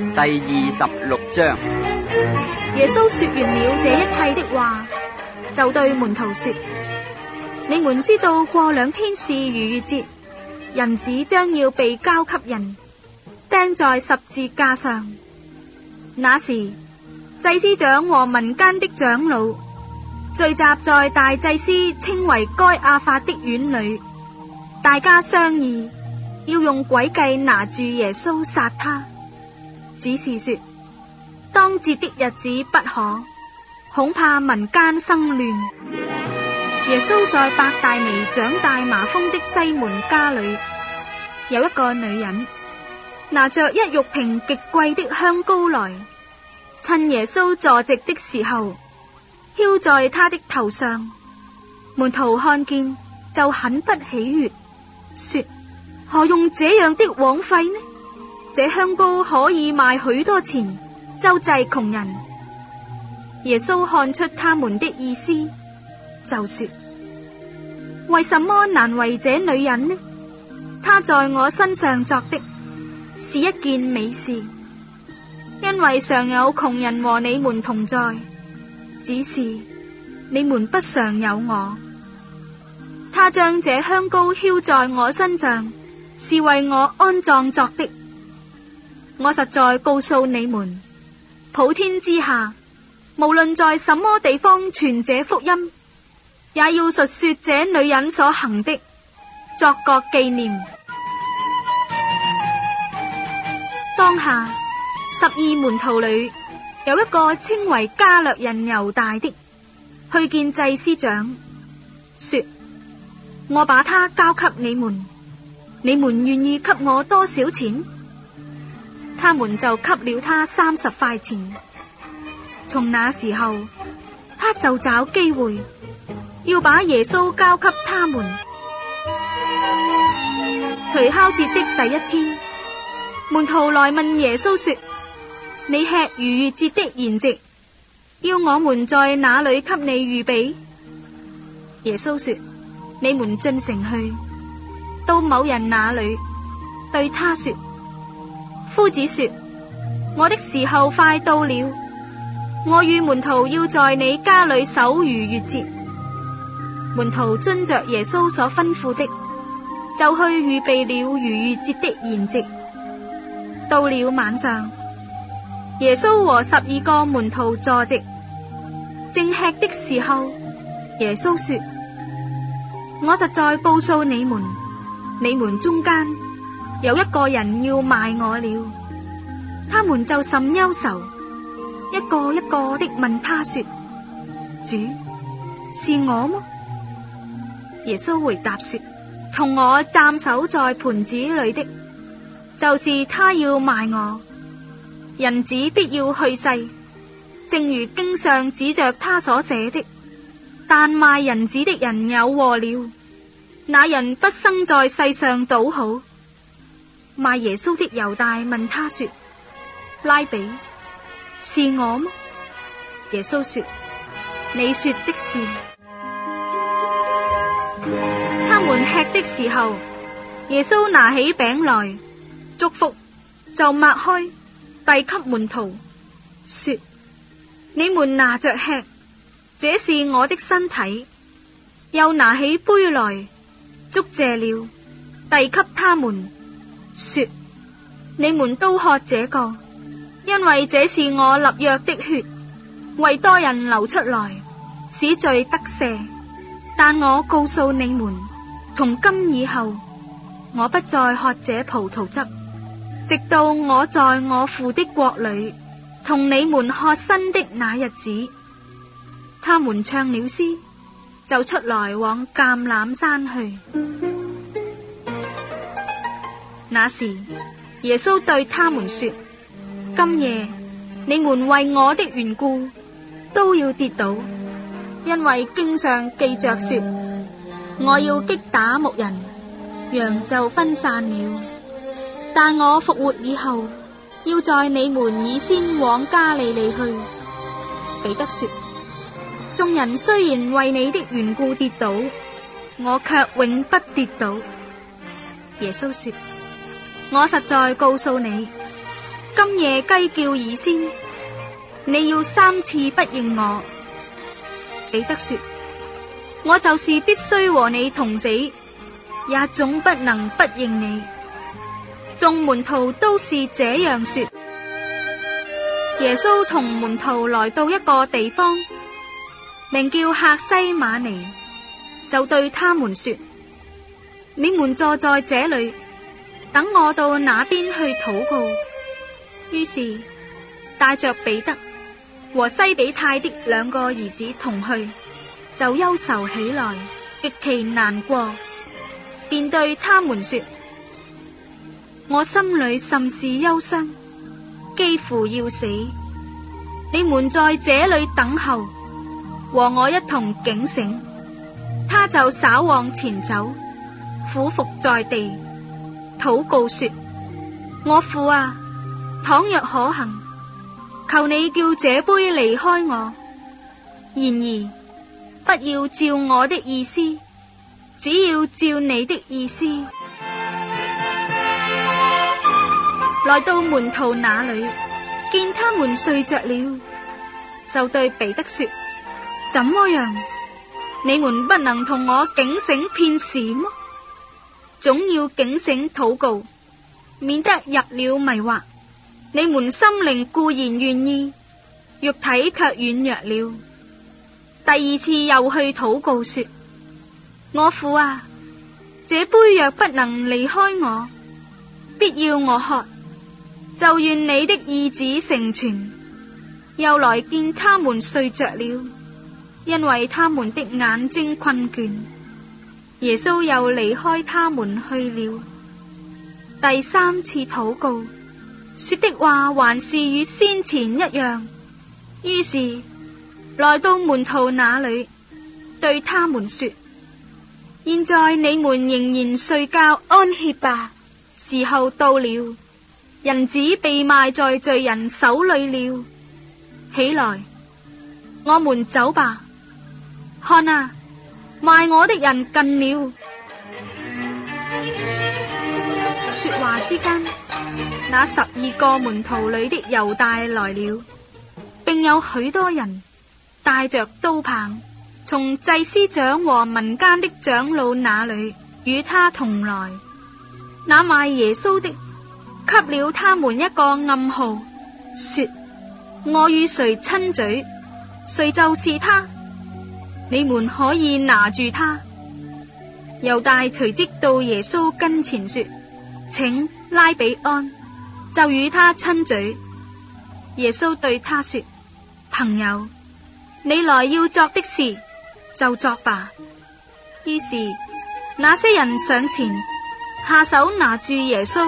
第26章。 耶穌說完了這一切的話，就對門徒說：你們知道過2天是逾越節，人子將要被交給人，釘在十字架上。那時祭司長和民間的長老聚集在大祭司稱為該亞法的院裏，大家商議要用詭計拿住耶穌殺他，只是說當節的日子不可，恐怕民間生亂。耶穌在伯大尼長大麻風的西門家裏，有一個女人拿着一玉瓶極貴的香膏來，趁耶穌坐席的時候澆在他的頭上。門徒看見就很不喜悅，說：何用這樣的枉費呢？這香膏可以賣許多錢，周濟窮人。耶穌看出他們的意思，就說：為什麼難為這女人呢？她在我身上作的是一件美事，因為常有窮人和你們同在，只是你們不常有我。她將這香膏澆在我身上，是為我安葬作的。我實在告訴你們，普天之下，無論在什麼地方傳這福音，也要述說這女人所行的，作個紀念。當下12門徒裏有一個稱為加略人猶大的，去見祭司長，說：我把他交給你們，你們願意給我多少錢？他們就給了他30塊錢。從那時候，他就找機會要把耶穌交給他們。除酵節的第1天，門徒來問耶穌說：你吃逾越節的筵席，要我們在哪裏給你預備？耶穌說：你們進城去，到某人那裏，對他說：夫子說，我的時候快到了，我與門徒要在你家裏守逾越節。門徒遵着耶穌所吩咐的，就去預備了逾越節的筵席。到了晚上，耶穌和12個門徒坐席，正吃的時候，耶穌說：我實在告訴你們，你們中間有一個人要賣我了。他們就甚憂愁，一個一個的問他說：主，是我嗎？耶穌回答說：同我蘸手在盤子裏的，就是他要賣我。人子必要去世，正如經上指着他所寫的。但賣人子的人有禍了，那人不生在世上倒好。賣耶穌的猶大問他說：拉比，是我嗎？耶穌說：你說的是。他們吃的時候，耶穌拿起餅來，祝福，就擘開，遞給門徒，說：你們拿着吃，這是我的身體。又拿起杯來，祝謝了，遞給他們，說：你們都喝這個，因為這是我立約的血，為多人流出來，使罪得赦。但我告訴你們，從今以後，我不再喝這葡萄汁，直到我在我父的國裏同你們喝新的那日子。他們唱了詩，就出來往橄欖山去。那時，耶穌對他們說：今夜你們為我的緣故都要跌倒，因為經上記着說：我要擊打牧人，羊就分散了。但我復活以後，要在你們以先往加利利去。彼得說：眾人雖然為你的緣故跌倒，我卻永不跌倒。耶穌說：我實在告訴你， 今夜雞叫以先，你要3次不認我。彼得說：我就是必須和你同死，也總不能不認你。眾門徒都是這樣說。耶穌同門徒來到一個地方，名叫客西馬尼，就對他們說：你們坐在這裏，等我到那邊去禱告。於是帶着彼得和西比泰的2個兒子同去，就憂愁起來，極其難過，便對他們說：我心裏甚是憂傷，幾乎要死。你們在這裏等候，和我一同警醒。他就稍往前走，俯伏在地，禱告說：我父啊，倘若可行，求你叫這杯離開我。然而不要照我的意思，只要照你的意思。來到門徒那裏，見他們睡着了，就對彼得說：怎麼樣？你們不能同我警醒片時麼？總要警醒禱告，免得入了迷惑。你們心靈固然願意，肉體卻軟弱了。第2次又去禱告說：我父啊，這杯若不能離開我，必要我喝，就願你的意旨成全。又來見他們睡着了，因為他們的眼睛困倦。耶穌又離開他們去了。第3次禱告，說的話還是與先前一樣。於是來到門徒那裏，對他們說：現在你們仍然睡覺安歇吧，時候到了，人子被賣在罪人手裏了。起來，我們走吧。看啊，賣我的人近了。說話之間，那12個門徒裏的猶大來了，並有許多人帶着刀棒，從祭司長和民間的長老那裏與他同來。那賣耶穌的給了他們一個暗號，說：我與誰親嘴，誰就是他，你們可以拿住他。猶大隨即到耶穌跟前說：請拉比安，就與他親嘴。耶穌對他說：朋友，你來要作的事就作吧。於是那些人上前下手拿住耶穌。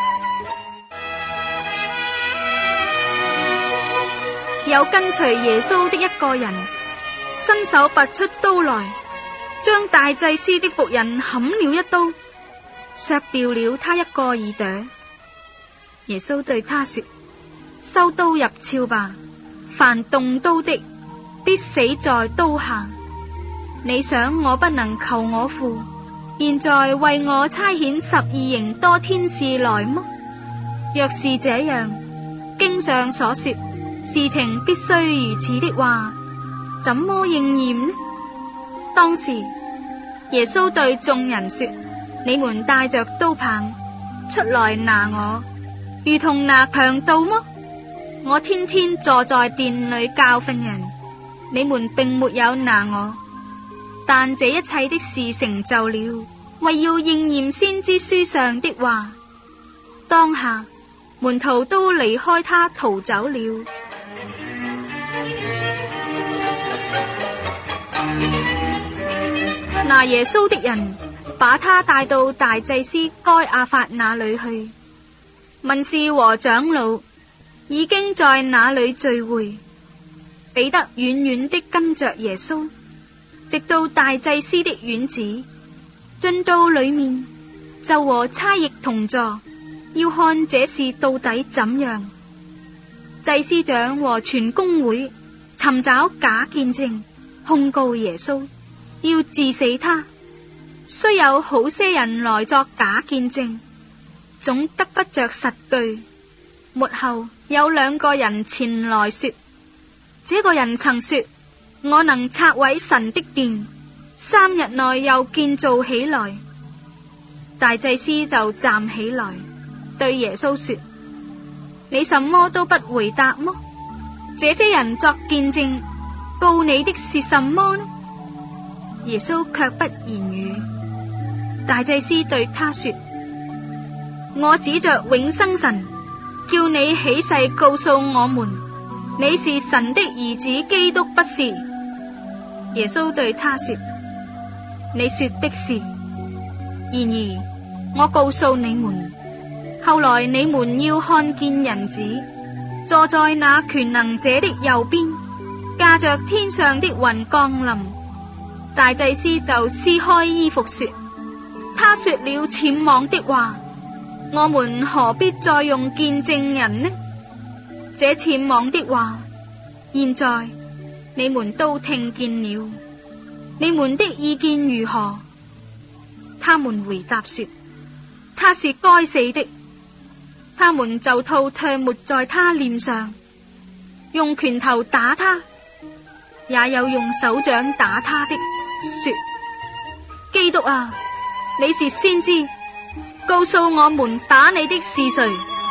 有跟隨耶穌的一個人伸手拔出刀來，將大祭司的僕人砍了一刀，削掉了他一個耳朵。耶穌對他說：收刀入鞘吧，凡動刀的必死在刀下。你想我不能求我父，現在為我差遣12營多天使來麼？若是這樣，經上所說事情必須如此的話，怎麼應驗呢？當時耶穌對眾人說：你們帶着刀棒出來拿我，如同拿強盜麼？我天天坐在殿裏教訓人，你們並沒有拿我，但這一切的事成就了，為要應驗先知書上的話。當下門徒都離開他逃走了。拿耶穌的人把他帶到大祭司該亞法那裏去，文士和長老已經在那裏聚會。彼得遠遠的跟着耶穌，直到大祭司的院子，進到裏面，就和差役同坐，要看這事到底怎樣。祭司長和全公會尋找假見證，控告耶穌，要治死他。雖有好些人來作假見證，總得不着實據， 末後有2個人前來說，這個人曾說，我能拆毀神的殿，3日內又建造起來。大祭司就站起來對耶穌說，你什麼都不回答麼？這些人作見證，告你的是什麼呢？耶穌卻不言語。大祭司對他說，我指着永生神，叫你起誓告訴我們，你是神的兒子基督，不是？耶穌對他說，你說的是。然而我告訴你們，後來你們要看見人子坐在那權能者的右邊，駕着天上的雲降臨。大祭司就撕開衣服說，他說了僭妄的話，我們何必再用見證人呢？這僭妄的話，現在你們都聽見了，你們的意見如何？他們回答說，他是該死的。他們就吐唾沫在他臉上，用拳頭打他，也有用手掌打他的，說，基督啊，你是先知，告訴我們打你的是誰？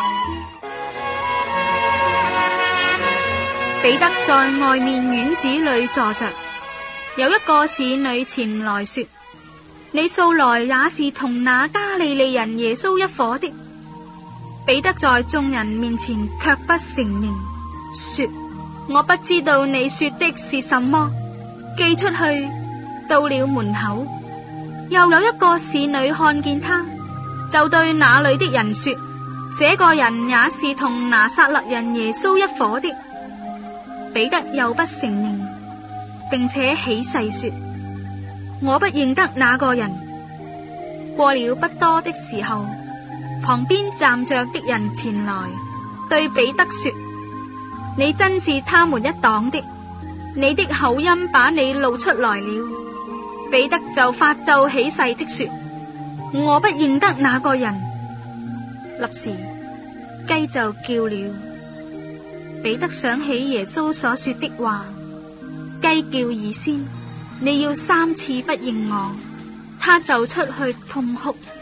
彼得在外面院子裏坐着，有一個使女前來說，你素來也是同那加利利人耶穌一夥的。彼得在眾人面前卻不承認，說，我不知道你說的是什麼。寄出去，到了門口，又有一個使女看見他，就對那裏的人說，這個人也是同拿撒勒人耶穌一夥的。彼得又不承認，並且起誓說，我不認得那個人。過了不多的時候，旁邊站着的人前來對彼得說，你真是他們一黨的，你的口音把你露出來了。彼得就發咒起誓的說，我不認得那個人。立時雞就叫了。彼得想起耶穌所說的話，雞叫以先，你要3次不認我。他就出去痛哭。